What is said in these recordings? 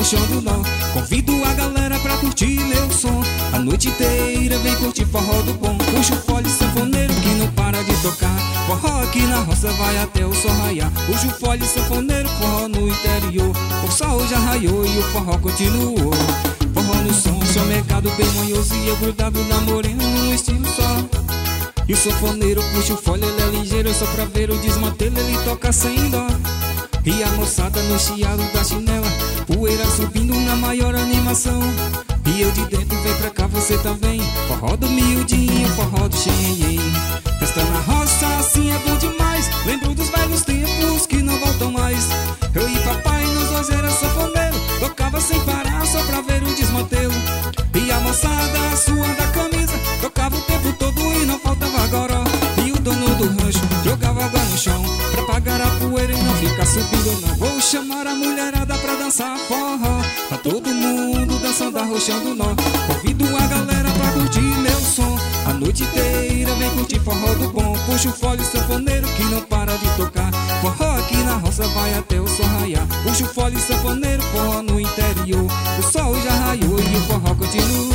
arrochando nó. Convido a galera pra curtir meu som. A noite inteira vem curtir forró do bom. Puxa o fole sanfoneiro que não para de tocar. Forró aqui na roça vai até o sol raiar. Puxa o fole sanfoneiro, forró no interior. O sol já raiou e o forró continuou. Forró no som, seu mercado bem manhoso e eu grudado na morena num estilo só. E o sanfoneiro puxa o fole, ele é ligeiro, só pra ver o desmantelo ele toca sem dó. E a moçada no chiado da chinela, poeira subindo na maior animação. E eu de dentro, vem pra cá, você também. Forró do miudinho, forró do xenhen. Festa na roça, assim é bom demais. Lembro dos velhos tempos que não voltam mais. Eu e papai, nós dois era sanfoneiro. Tocava sem parar, só pra ver o desmantelo. E a moçada suando a camisa, tocava o tempo todo e não faltava goró. E o dono do rancho jogava água no chão pra apagar a poeira e não ficar subindo não. Vou chamar a mulherada pra dançar forró. Tá todo mundo dançando, arrochando nó. Convido a galera pra curtir meu som. A noite inteira vem curtir forró do bom. Puxa o fole sanfoneiro que não para de tocar. Forró aqui na roça vai até o sol raiar. Puxa o fole sanfoneiro, forró no interior. O sol já raiou e o forró continuou.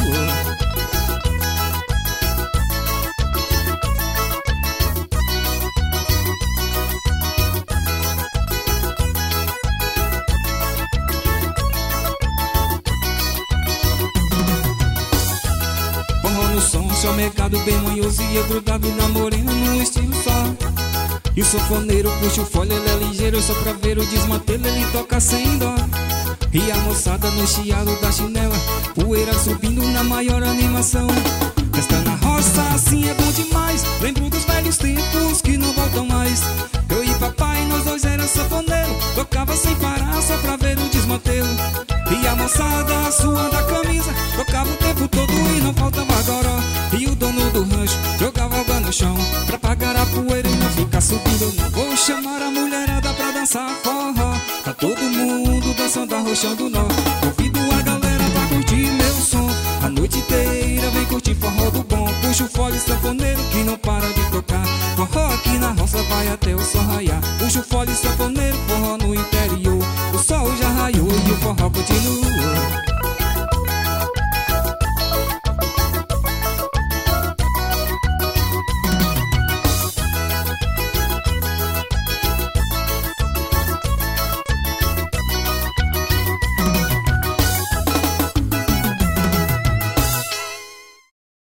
No som, seu mercado bem manhoso e eu grudado na morena num estilo só. E o sanfoneiro puxa o fole, ele é ligeiro, só pra ver o desmantelo ele toca sem dó. E a moçada no chiado da chinela, poeira subindo na maior animação. Festa na roça, assim é bom demais. Lembro dos velhos tempos que não voltam mais. Eu e papai, nós dois era sanfoneiro. Tocava sem parar, só pra ver o desmantelo. E a moçada suando a camisa, tocava o tempo todo e não faltava goró. E o dono do rancho jogava água no chão pra apagar a poeira e não ficar subindo não. Vou chamar a mulherada pra dançar forró. Tá todo mundo dançando, arrochando nó. Convido a galera pra curtir meu som. A noite inteira vem curtir forró do bom. Puxa o fole sanfoneiro que não para